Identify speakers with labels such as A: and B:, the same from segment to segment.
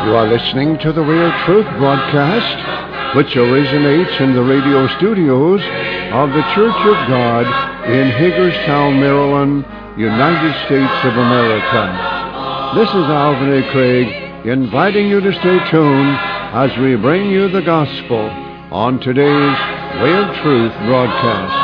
A: You are listening to the Way of Truth broadcast, which originates in the radio studios of the Church of God in Hagerstown, Maryland, United States of America. This is Alvin A. Craig inviting you to stay tuned as we bring you the gospel on today's Way of Truth broadcast.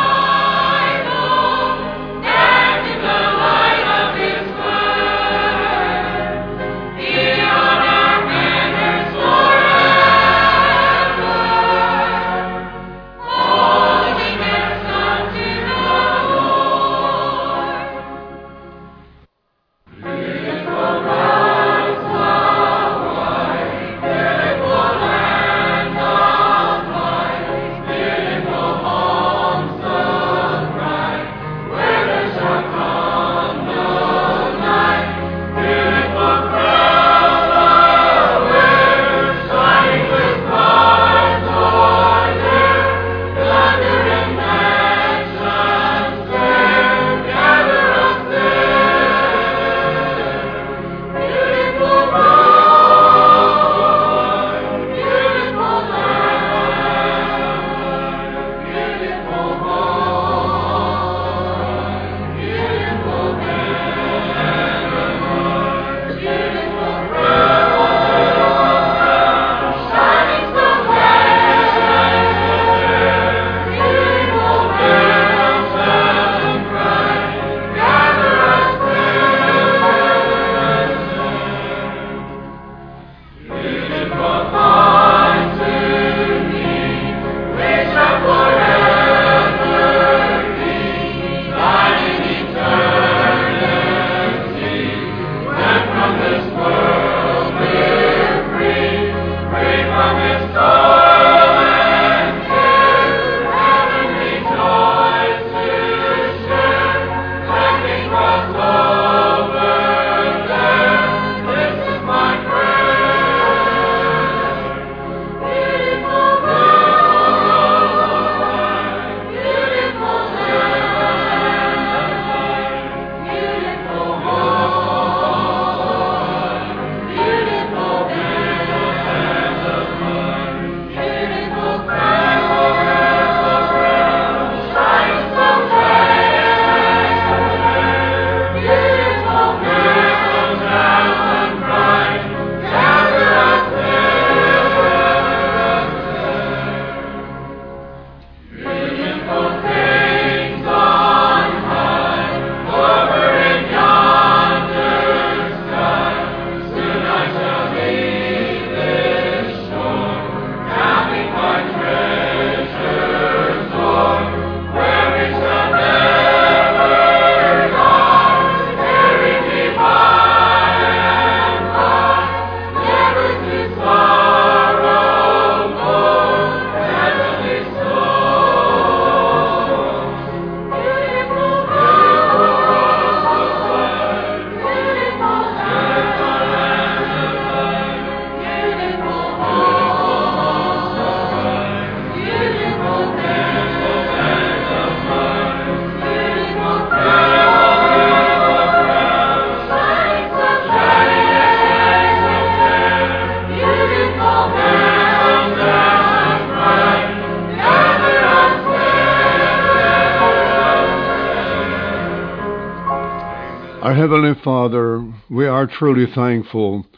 A: Our Heavenly Father, we are truly thankful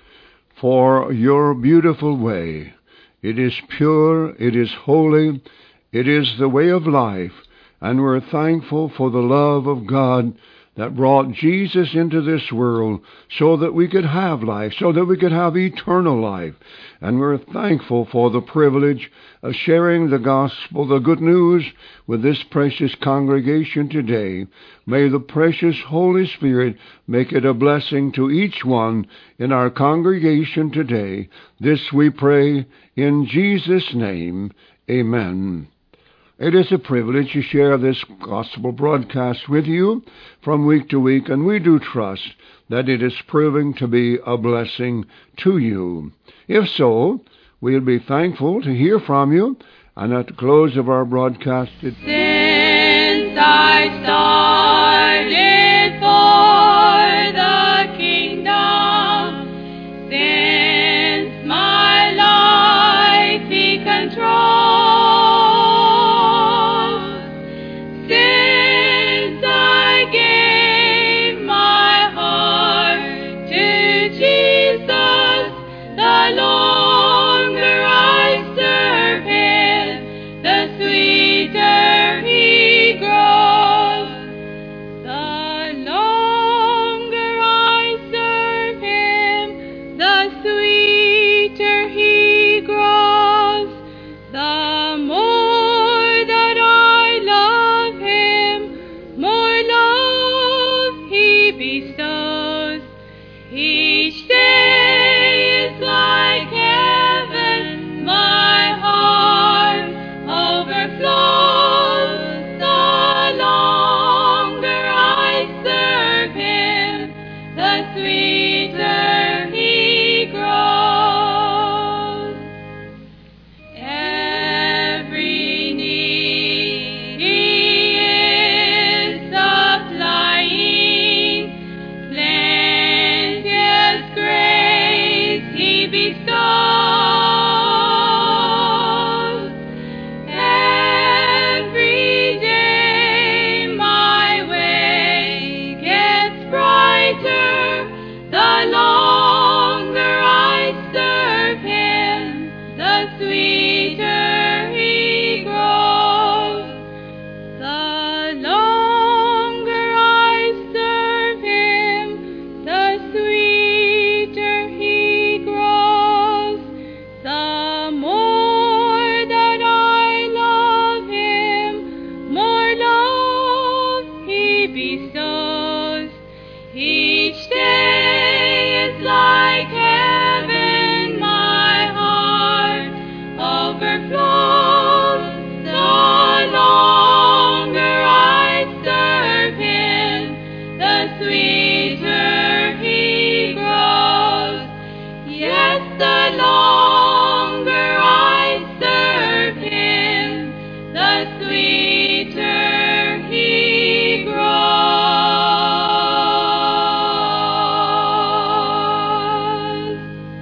A: for your beautiful way. It is pure, it is holy, it is the way of life, and we're thankful for the love of God that brought Jesus into this world so that we could have life, so that we could have eternal life. And we're thankful for the privilege of sharing the gospel, the good news, with this precious congregation today. May the precious Holy Spirit make it a blessing to each one in our congregation today. This we pray in Jesus' name. Amen. It is a privilege to share this gospel broadcast with you from week to week, and we do trust that it is proving to be a blessing to you. If so, we'll be thankful to hear from you, and at the close of our broadcast,
B: since I started for the kingdom, since bestows. Each day is like heaven, my heart overflows. The longer I serve Him, the sweeter He grows. Every need He is supplying, plenteous grace He bestows. Every day my way gets brighter, the longer I serve Him, the sweeter He grows. The longer I serve Him, the sweeter He grows. The more that I love Him, more love He bestows. Each day is like heaven, my heart overflows. The longer I serve Him, the sweeter He grows. Yes, the longer I serve Him, the sweeter He grows.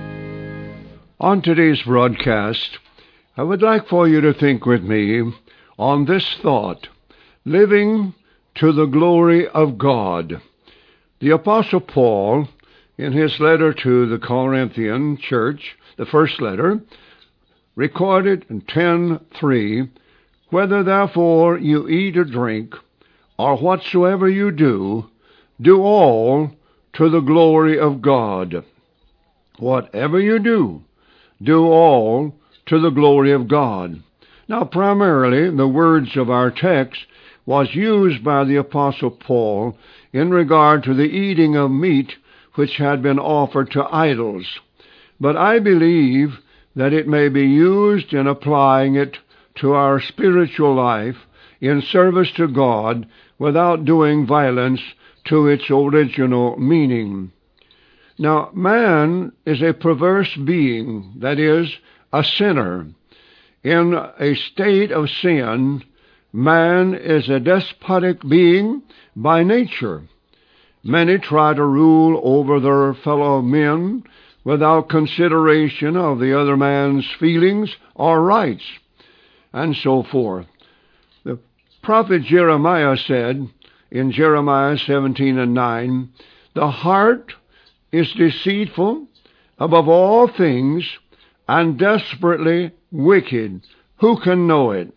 A: On today's broadcast, I would like for you to think with me on this thought: living to the glory of God. The Apostle Paul, in his letter to the Corinthian church, the first letter, recorded in 10:3, "Whether therefore you eat or drink, or whatsoever you do, do all to the glory of God." Whatever you do all to the glory of God. Now, primarily, the words of our text was used by the Apostle Paul in regard to the eating of meat which had been offered to idols. But I believe that it may be used in applying it to our spiritual life in service to God without doing violence to its original meaning. Now, man is a perverse being, that is, a sinner. In a state of sin, man is a despotic being by nature. Many try to rule over their fellow men without consideration of the other man's feelings or rights, and so forth. The prophet Jeremiah said in Jeremiah 17:9, "The heart is deceitful above all things and desperately wicked. Who can know it?"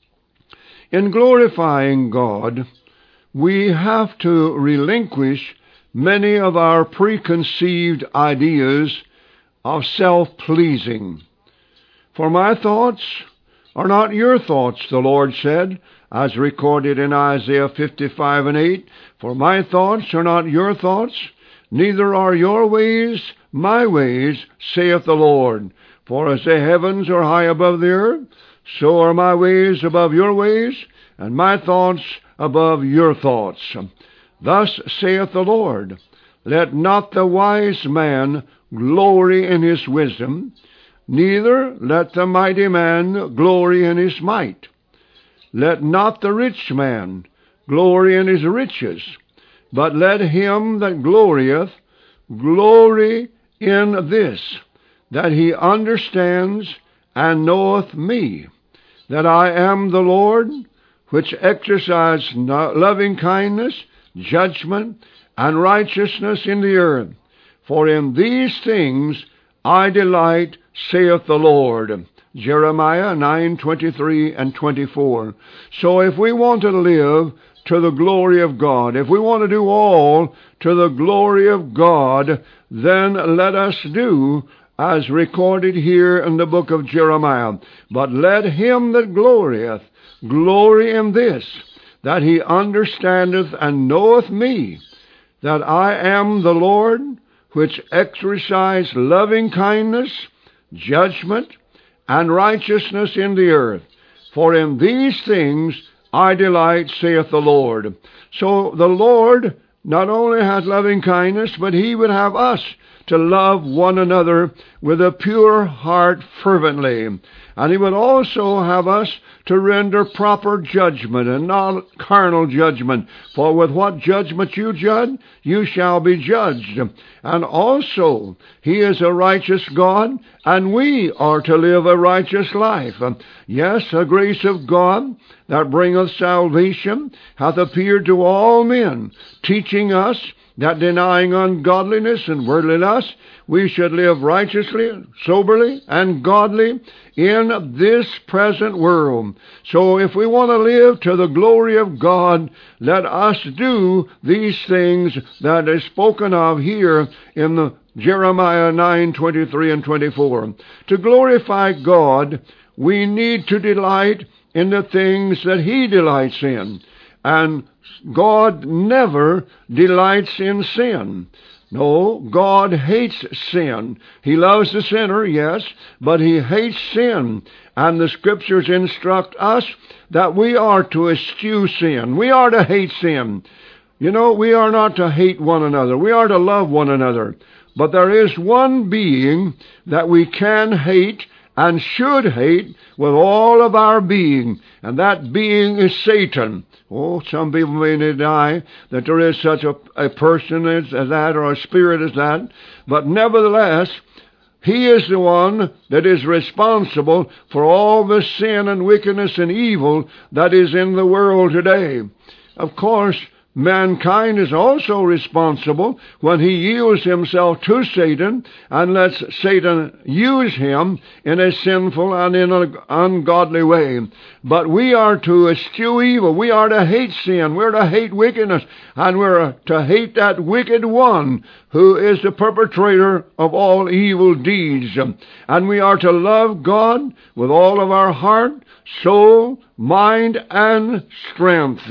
A: In glorifying God, we have to relinquish many of our preconceived ideas of self-pleasing. "For my thoughts are not your thoughts," the Lord said, as recorded in Isaiah 55:8. "For my thoughts are not your thoughts, neither are your ways my ways, saith the Lord. For as the heavens are high above the earth, so are my ways above your ways, and my thoughts above your thoughts. Thus saith the Lord, let not the wise man glory in his wisdom, neither let the mighty man glory in his might. Let not the rich man glory in his riches, but let him that glorieth glory in this, that he understands and knoweth me, that I am the Lord, which exercise loving kindness, judgment, and righteousness in the earth. For in these things I delight, saith the Lord. Jeremiah 9:23 and 24. So if we want to live to the glory of God, if we want to do all to the glory of God, then let us do as recorded here in the book of Jeremiah. But let him that glorieth glory in this, that he understandeth and knoweth me, that I am the Lord, which exercise loving kindness, judgment, and righteousness in the earth. For in these things I delight, saith the Lord. So the Lord not only has loving kindness, but He would have us to love one another with a pure heart fervently. And He would also have us to render proper judgment and not carnal judgment. For with what judgment you judge, you shall be judged. And also, He is a righteous God, and we are to live a righteous life. Yes, the grace of God that bringeth salvation hath appeared to all men, teaching us that denying ungodliness and worldly lust, we should live righteously, soberly, and godly in this present world. So if we want to live to the glory of God, let us do these things that is spoken of here in the Jeremiah 9:23 and 24. To glorify God, we need to delight in the things that He delights in. And God never delights in sin. No, God hates sin. He loves the sinner, yes, but He hates sin. And the Scriptures instruct us that we are to eschew sin. We are to hate sin. You know, we are not to hate one another. We are to love one another. But there is one being that we can hate and should hate with all of our being, and that being is Satan. Oh, some people may deny that there is such a person as that, or a spirit as that, but nevertheless, he is the one that is responsible for all the sin and wickedness and evil that is in the world today. Of course, mankind is also responsible when he yields himself to Satan and lets Satan use him in a sinful and in an ungodly way. But we are to eschew evil. We are to hate sin. We're to hate wickedness. And we're to hate that wicked one who is the perpetrator of all evil deeds. And we are to love God with all of our heart, soul, mind, and strength.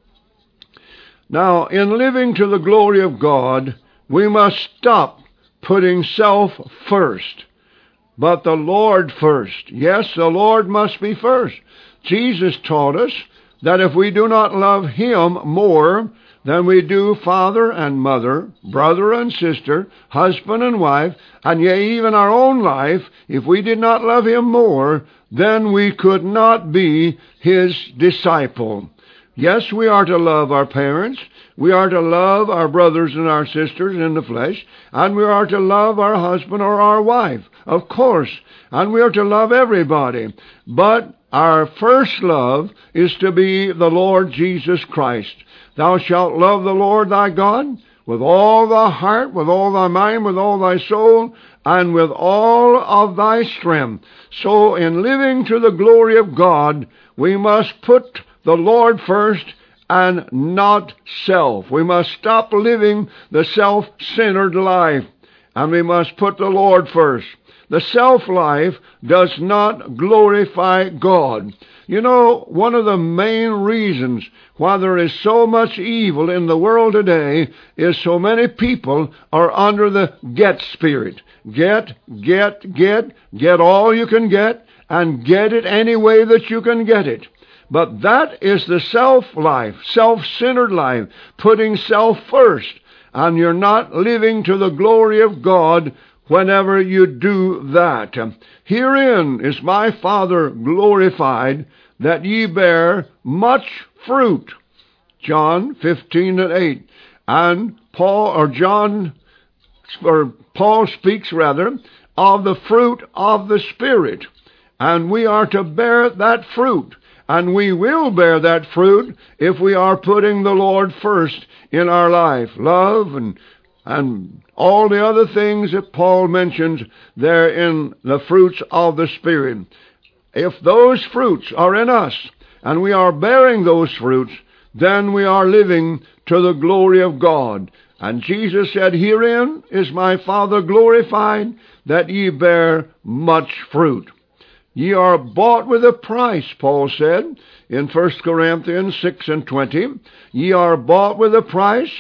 A: Now, in living to the glory of God, we must stop putting self first, but the Lord first. Yes, the Lord must be first. Jesus taught us that if we do not love Him more than we do father and mother, brother and sister, husband and wife, and yea, even our own life, if we did not love Him more, then we could not be His disciple. Yes, we are to love our parents, we are to love our brothers and our sisters in the flesh, and we are to love our husband or our wife, of course, and we are to love everybody. But our first love is to be the Lord Jesus Christ. Thou shalt love the Lord thy God with all thy heart, with all thy mind, with all thy soul, and with all of thy strength. So in living to the glory of God, we must put the Lord first and not self. We must stop living the self-centered life, and we must put the Lord first. The self-life does not glorify God. You know, one of the main reasons why there is so much evil in the world today is so many people are under the get spirit. Get all you can get, and get it any way that you can get it. But that is the self-life, self-centered life, putting self first. And you're not living to the glory of God whenever you do that. Herein is my Father glorified, that ye bear much fruit. John 15:8. And Paul speaks of the fruit of the Spirit. And we are to bear that fruit. And we will bear that fruit if we are putting the Lord first in our life. Love and all the other things that Paul mentions there in the fruits of the Spirit. If those fruits are in us, and we are bearing those fruits, then we are living to the glory of God. And Jesus said, Herein is my Father glorified, that ye bear much fruit. Ye are bought with a price, Paul said in 1 Corinthians 6:20. Ye are bought with a price.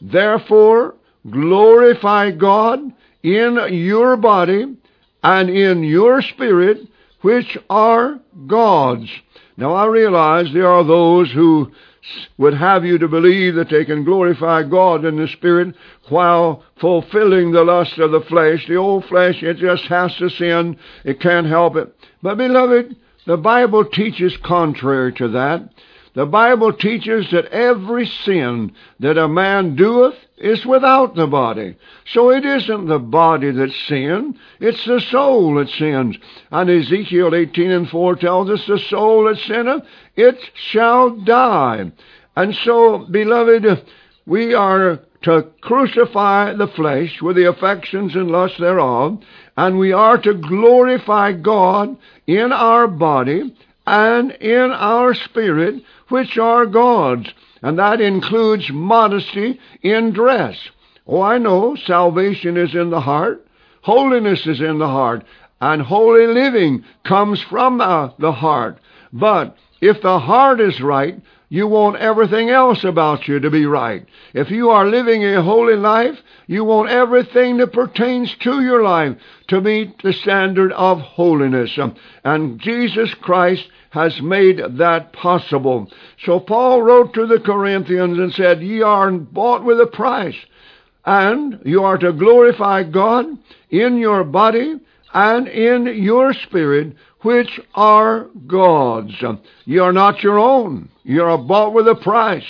A: Therefore, glorify God in your body and in your spirit, which are God's. Now, I realize there are those who would have you to believe that they can glorify God in the spirit while fulfilling the lust of the flesh. The old flesh, it just has to sin. It can't help it. But, beloved, the Bible teaches contrary to that. The Bible teaches that every sin that a man doeth is without the body. So it isn't the body that sins, it's the soul that sins. And Ezekiel 18:4 tells us, the soul that sinneth, it shall die. And so, beloved, we are to crucify the flesh with the affections and lusts thereof, and we are to glorify God in our body and in our spirit, which are God's. And that includes modesty in dress. Oh, I know salvation is in the heart, holiness is in the heart, and holy living comes from the heart. But if the heart is right, you want everything else about you to be right. If you are living a holy life, you want everything that pertains to your life to meet the standard of holiness. And Jesus Christ has made that possible. So Paul wrote to the Corinthians and said, ye are bought with a price, and you are to glorify God in your body and in your spirit, which are God's. Ye are not your own. You are bought with a price.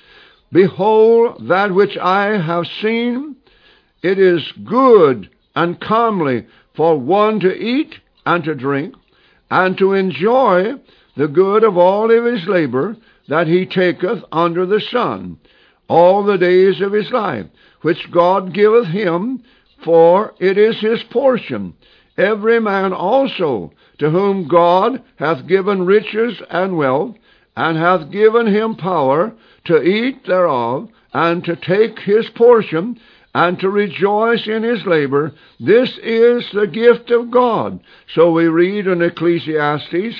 A: Behold, that which I have seen, it is good and comely for one to eat and to drink, and to enjoy the good of all of his labor that he taketh under the sun, all the days of his life, which God giveth him, for it is his portion. Every man also to whom God hath given riches and wealth, and hath given him power to eat thereof, and to take his portion, and to rejoice in his labor, this is the gift of God. So we read in Ecclesiastes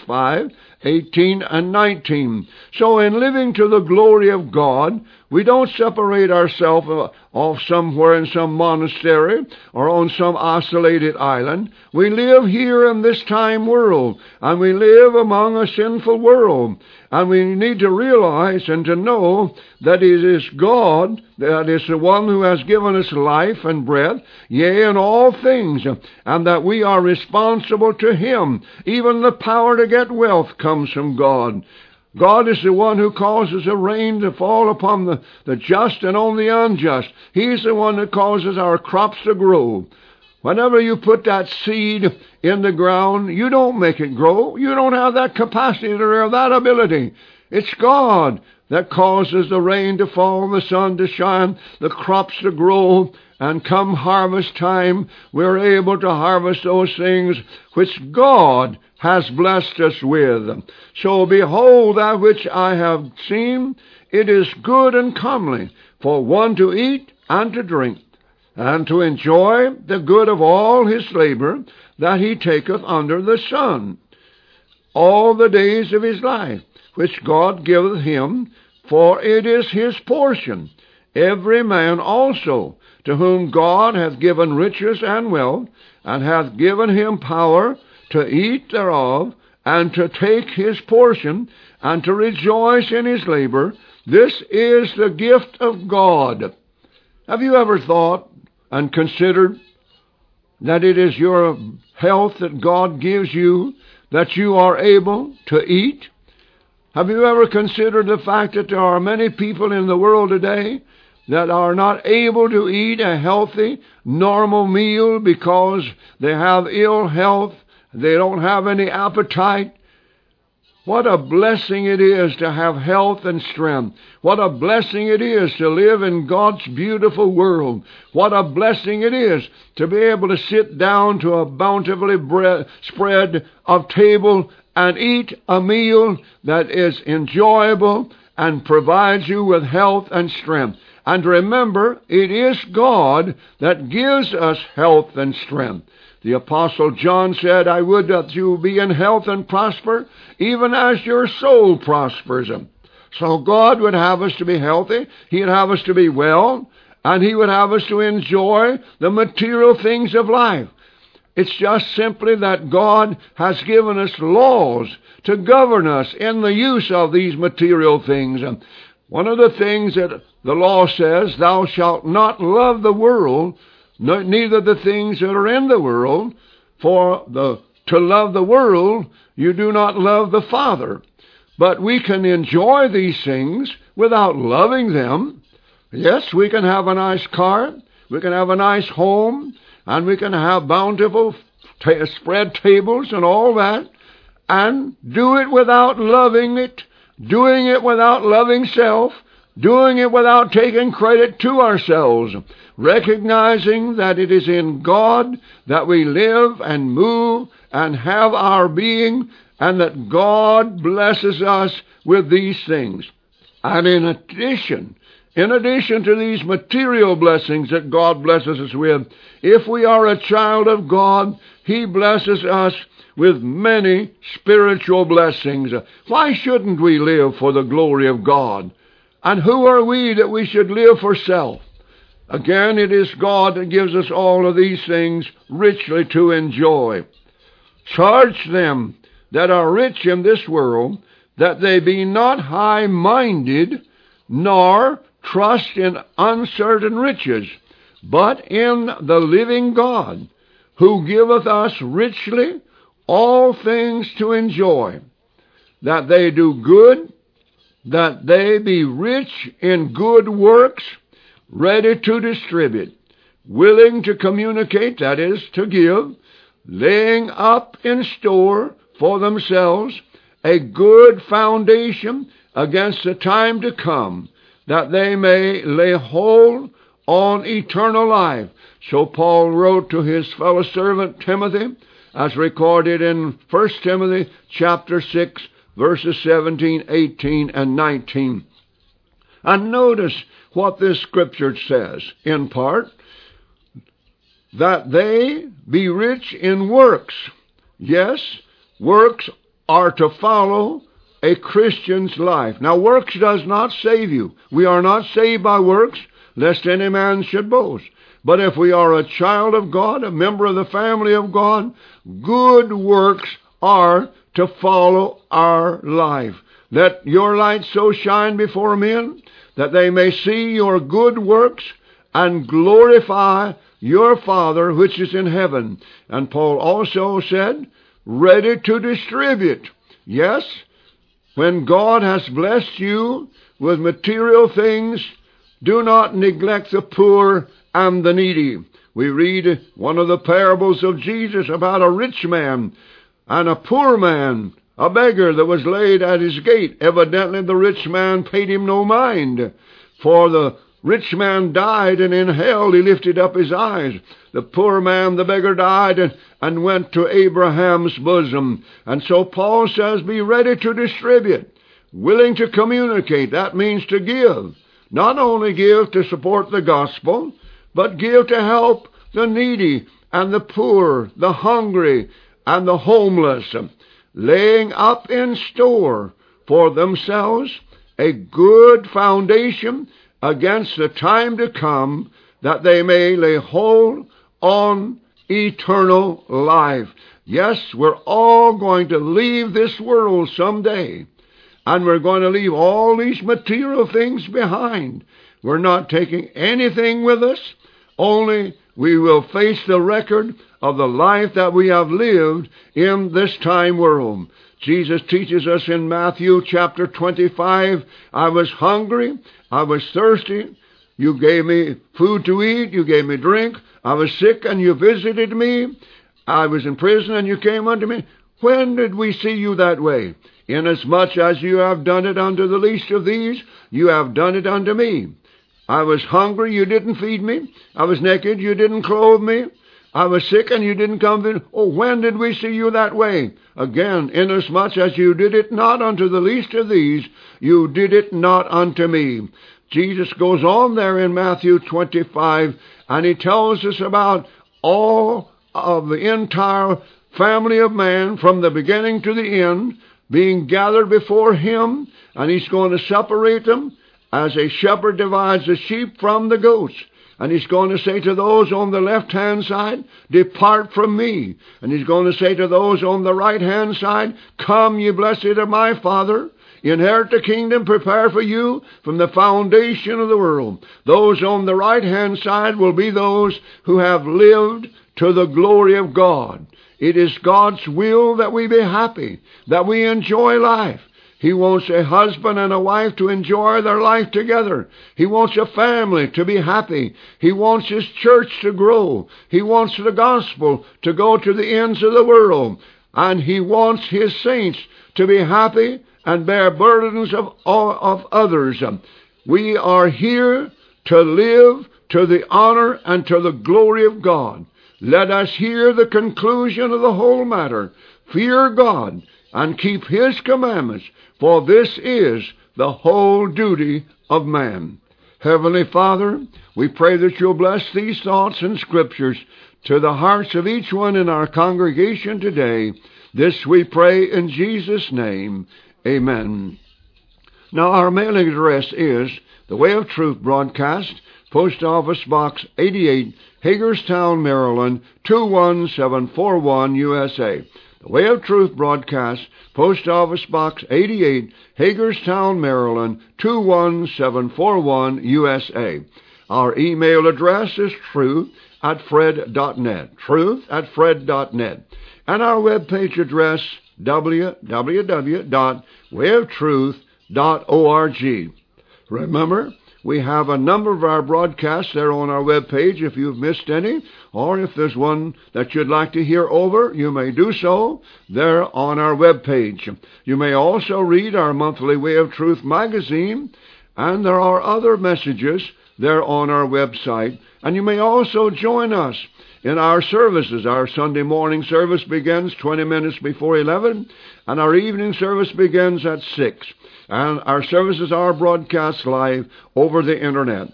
A: 5:18 and 19. So in living to the glory of God, we don't separate ourselves off somewhere in some monastery or on some isolated island. We live here in this time world, and we live among a sinful world. And we need to realize and to know that it is God that is the one who has given us life and breath, yea, and all things, and that we are responsible to Him. Even the power to get wealth comes from God. God is the one who causes the rain to fall upon the just and on the unjust. He's the one that causes our crops to grow. Whenever you put that seed in the ground, you don't make it grow. You don't have that capacity or that ability. It's God that causes the rain to fall, the sun to shine, the crops to grow, and come harvest time, we're able to harvest those things which God has blessed us with. So behold, that which I have seen, it is good and comely for one to eat and to drink, and to enjoy the good of all his labor that he taketh under the sun, all the days of his life, which God giveth him, for it is his portion. Every man also to whom God hath given riches and wealth, and hath given him power to eat thereof, and to take his portion, and to rejoice in his labor, this is the gift of God. Have you ever thought and considered that it is your health that God gives you, that you are able to eat? Have you ever considered the fact that there are many people in the world today that are not able to eat a healthy, normal meal because they have ill health, they don't have any appetite? What a blessing it is to have health and strength. What a blessing it is to live in God's beautiful world. What a blessing it is to be able to sit down to a bountifully spread of table and eat a meal that is enjoyable and provides you with health and strength. And remember, it is God that gives us health and strength. The Apostle John said, I would that you be in health and prosper, even as your soul prospers. So God would have us to be healthy. He'd have us to be well. and He would have us to enjoy the material things of life. It's just simply that God has given us laws to govern us in the use of these material things. And one of the things that the law says, thou shalt not love the world, neither the things that are in the world, for to love the world, you do not love the Father. But we can enjoy these things without loving them. Yes, we can have a nice car, we can have a nice home, and we can have bountiful spread tables and all that, and do it without loving it, doing it without loving self, doing it without taking credit to ourselves, recognizing that it is in God that we live and move and have our being, and that God blesses us with these things. And in addition to these material blessings that God blesses us with, if we are a child of God, He blesses us with many spiritual blessings. Why shouldn't we live for the glory of God? And who are we that we should live for self? Again, it is God that gives us all of these things richly to enjoy. Charge them that are rich in this world, that they be not high-minded, nor trust in uncertain riches, but in the living God, who giveth us richly all things to enjoy, that they do good, that they be rich in good works, ready to distribute, willing to communicate, that is, to give, laying up in store for themselves a good foundation against the time to come, that they may lay hold on eternal life. So Paul wrote to his fellow servant Timothy, as recorded in 1 Timothy chapter 6, verses 17, 18, and 19. And notice what this scripture says, in part, that they be rich in works. Yes, works are to follow a Christian's life. Now, works does not save you. We are not saved by works, lest any man should boast. But if we are a child of God, a member of the family of God, good works are to follow our life. Let your light so shine before men that they may see your good works and glorify your Father which is in heaven. And Paul also said, ready to distribute. Yes, when God has blessed you with material things, do not neglect the poor and the needy. We read one of the parables of Jesus about a rich man and a poor man, a beggar that was laid at his gate. Evidently the rich man paid him no mind, for the rich man died, and in hell he lifted up his eyes. The poor man, the beggar, died and went to Abraham's bosom. And so Paul says, be ready to distribute, willing to communicate. That means to give. Not only give to support the gospel, but give to help the needy and the poor, the hungry, and the homeless, laying up in store for themselves a good foundation against the time to come, that they may lay hold on eternal life. Yes, we're all going to leave this world someday, and we're going to leave all these material things behind. We're not taking anything with us, only we will face the record of the life that we have lived in this time world. Jesus teaches us in Matthew chapter 25, I was hungry, I was thirsty, you gave me food to eat, you gave me drink, I was sick and you visited me, I was in prison and you came unto me. When did we see you that way? Inasmuch as you have done it unto the least of these, you have done it unto me. I was hungry, you didn't feed me. I was naked, you didn't clothe me. I was sick and you didn't come in. Oh, when did we see you that way? Again, inasmuch as you did it not unto the least of these, you did it not unto me. Jesus goes on there in Matthew 25, and he tells us about all of the entire family of man, from the beginning to the end, being gathered before him, and he's going to separate them as a shepherd divides the sheep from the goats. And he's going to say to those on the left-hand side, depart from me. And he's going to say to those on the right-hand side, come, ye blessed of my Father, inherit the kingdom prepared for you from the foundation of the world. Those on the right-hand side will be those who have lived to the glory of God. It is God's will that we be happy, that we enjoy life. He wants a husband and a wife to enjoy their life together. He wants a family to be happy. He wants His church to grow. He wants the gospel to go to the ends of the world. And He wants His saints to be happy and bear burdens of others. We are here to live to the honor and to the glory of God. Let us hear the conclusion of the whole matter. Fear God and keep His commandments, for this is the whole duty of man. Heavenly Father, we pray that You'll bless these thoughts and scriptures to the hearts of each one in our congregation today. This we pray in Jesus' name. Amen. Now our mailing address is The Way of Truth Broadcast, Post Office Box 88, Hagerstown, Maryland, 21741, USA. The Way of Truth Broadcast, Post Office Box 88, Hagerstown, Maryland, 21741, USA. Our email address is truth@fred.net, truth@fred.net. And our webpage address, www.wayoftruth.org. Remember, we have a number of our broadcasts there on our webpage. If you've missed any, or if there's one that you'd like to hear over, you may do so there on our webpage. You may also read our monthly Way of Truth magazine, and there are other messages there on our website. And you may also join us in our services. Our Sunday morning service begins 20 minutes before 11, and our evening service begins at 6. And our services are broadcast live over the Internet,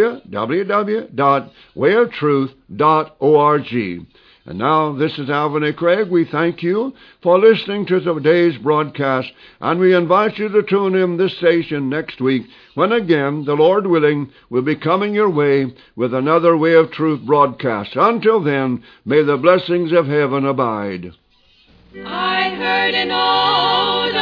A: www.wayoftruth.org. And now, this is Alvin A. Craig. We thank you for listening to today's broadcast, and we invite you to tune in this station next week, when again, the Lord willing, we'll be coming your way with another Way of Truth broadcast. Until then, may the blessings of heaven abide.
B: I heard an old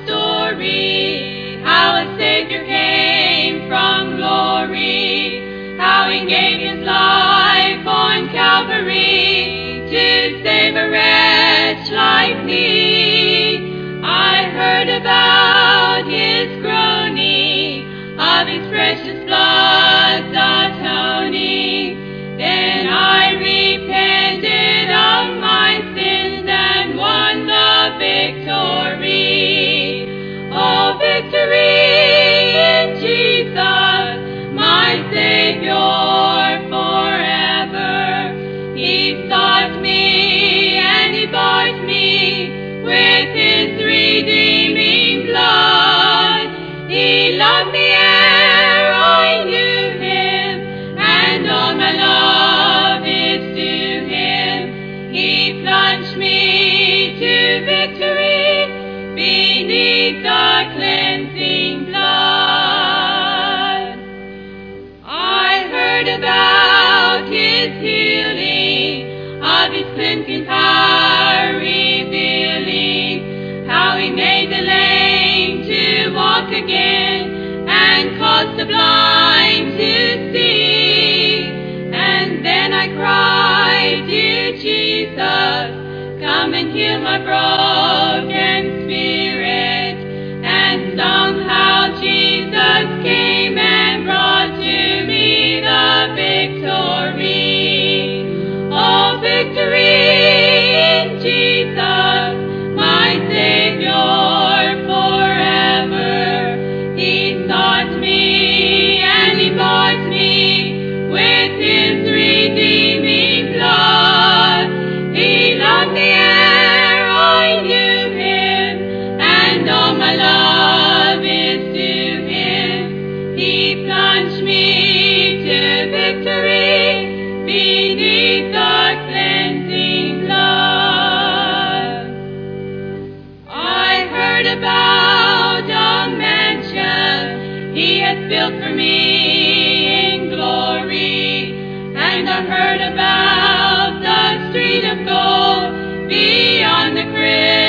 B: story, how a Savior came from glory, how He gave His life on Calvary to save a wretch like me. I heard about His groaning, of His precious blood's atoning. Then I repented of my sins and won the victory. Oh, victory in Jesus, my Savior forever. He sought me and He bought me with His redeeming blood. He loved me ere I knew Him, and all my love is to Him. He plunged me to victory beneath the cleansing blood. I heard about His healing, of His cleansing power revealing, how He made the lame to walk again, and caused the blind to see. And then I cried, dear Jesus, come and heal my broken spirit, and sung how Jesus came and brought to me the victory. Oh, victory in Jesus, my Savior forever. He sought me and He bought me with His redeeming blood. He loved me ere I knew Him, and all my love is to Him. heard about the street of gold beyond the crystal